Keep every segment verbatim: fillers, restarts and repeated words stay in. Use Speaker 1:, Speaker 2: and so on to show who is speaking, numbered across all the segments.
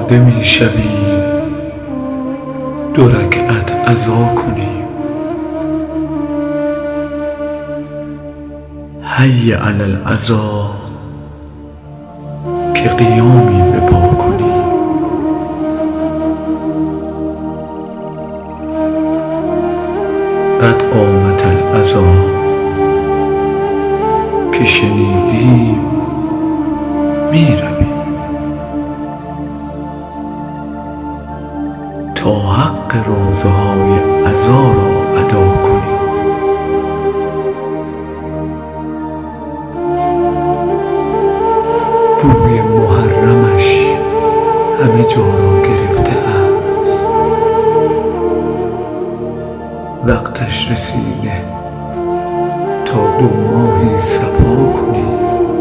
Speaker 1: آماده می شویم دو رکعت عزا کنیم. حی علی العزا که قیامی به پا کنیم. قد قامت العزا که شنیدیم می رویم تا حق روزه های عزا را ادا کنیم. بوی محرمش همه جا را گرفته است. وقتش رسیده تا دو ماهی صفا کنیم.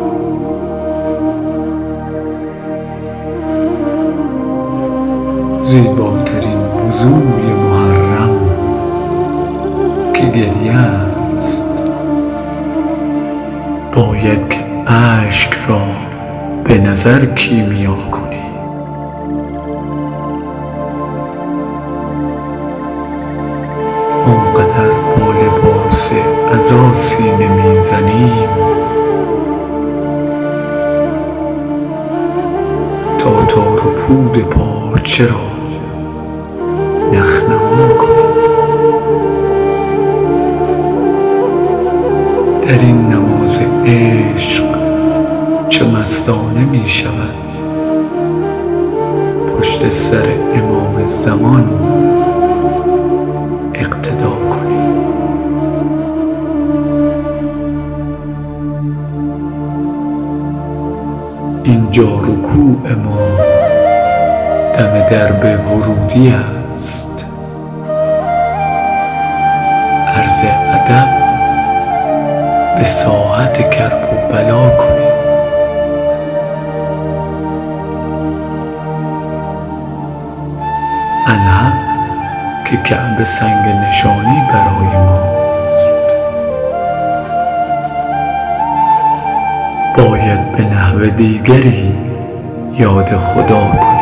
Speaker 1: زیباترین وضوی محرم که گریه است. باید که اشک را به نظر کیمیا کنی. آنقدر با لباس عزا سینه میزنیم تا تار و پود پارچه را نخنما کنیم. در این نماز عشق چه مستانه می شود پشت سر امام زمان اقتدا کنیم. اینجا رکوع ما دم درب ورودی است. عرض ادب به ساحت کرب و بلا کنیم. الحق که کعبه سنگ نشانی برای ماست. باید به نحو دیگری یاد خدا کنیم.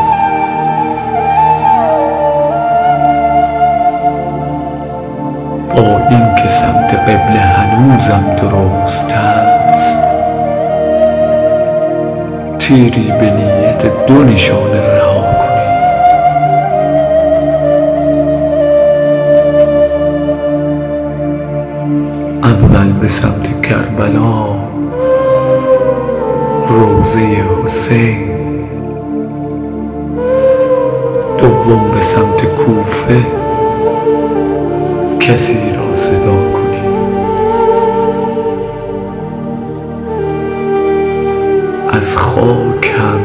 Speaker 1: با این که سمت قبله هنوزم درست است، تیری به نیت دو نشانه رها کنیم. اول به سمت کربلا، روضه حسین. دوم به سمت کوفه، کسی را صدا کنیم. از خاک هم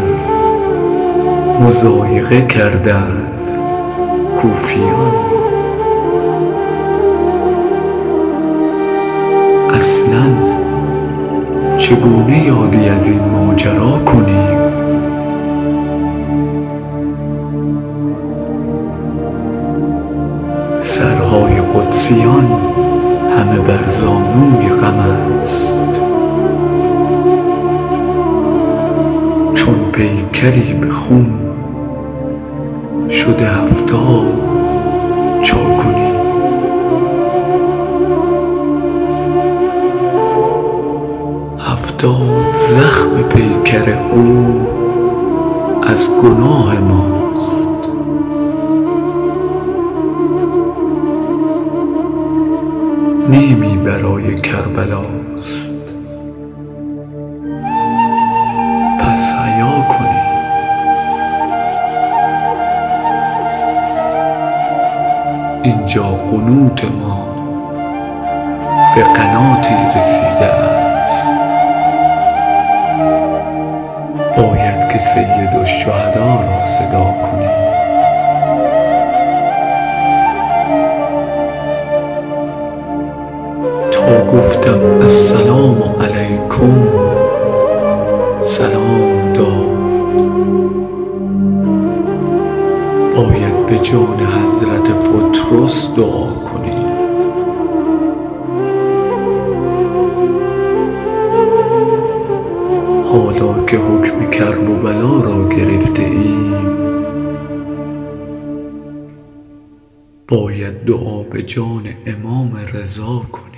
Speaker 1: مضایقه کردند کوفیان. اصلاً چگونه یادی از این ماجرا کنیم؟ سرهای قدسیان همه بر زانوی غم است. چون پیکری به خون شده هفتاد چا کنیم. هفتاد زخم پیکر او از گناه ماست. نیمی برای کربلاست. پس حیا کنیم. اینجا قنوت ما به قناتی رسیده است. باید که سید الشهدا را صدا کنیم. تا گفتم السلام علیکم سلام داد. باید به جان حضرت فطرس دعا کنیم. حالا که حکم کرب و بلا را گرفته ایم، باید دعا به جان امام رضا کنی.